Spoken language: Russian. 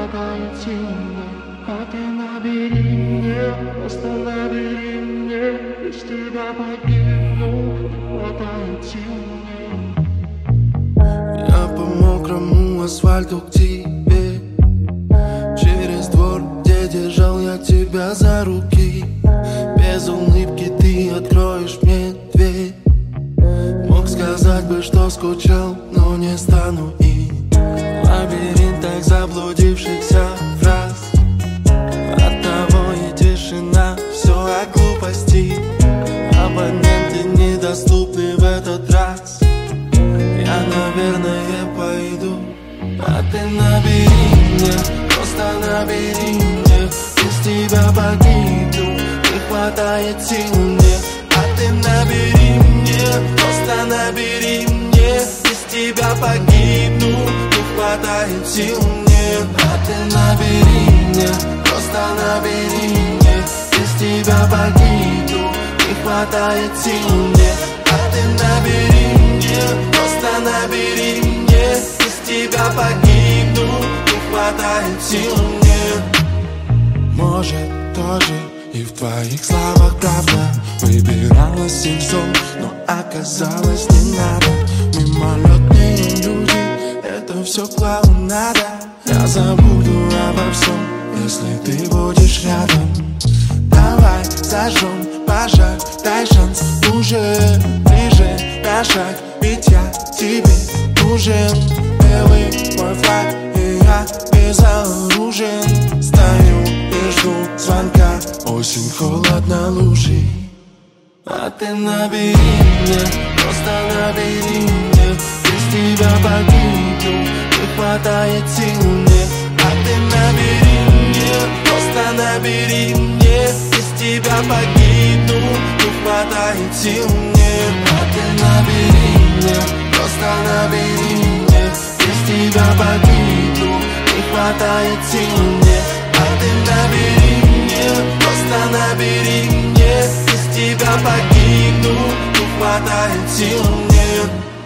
хватает сил мне, а ты набери мне, просто набери мне. Без тебя погибну, не хватает сил мне. Я по мокрому асфальту к тебе, через двор, где держал я тебя за руки. Без улыбки ты откроешь мне дверь. Мог сказать бы, что скучал, но не стану и в лабиринтах заблудившихся фраз. Оттого и тишина, все о глупости. Абоненты недоступны в этот раз. Я, наверное, пойду, а ты набери мне, просто набери мне. Без тебя погибну, не хватает сил мне. А ты набери мне, просто набери мне. Без тебя погибну, не хватает сил мне. А ты набери мне, просто набери мне. Без тебя погибну, не хватает сил мне. А ты набери мне, просто набери мне. Без тебя погибну, не хватает сил мне. Может, тоже и в твоих словах правда. Выбирала симсон, но оказалось не надо. Мимолетные люди, это все клоунада. Я забуду обо всем, если ты будешь рядом. Давай зажжем пожар, дай шанс уже ближе на шаг. Ведь я тебе нужен. Белый мой флаг, и я безоружен. Стою и жду звонка, осень холодно лужи. А ты набери мне, просто набери мне. Без тебя погибну, не хватает сил мне. А ты набери мне, просто набери мне. Без тебя погибну, не хватает сил мне. А ты набери мне, просто набери мне. Без тебя погибну, не хватает сил мне. А ты набери мне, просто набери мне. Без тебя погибну, не хватает сил мне.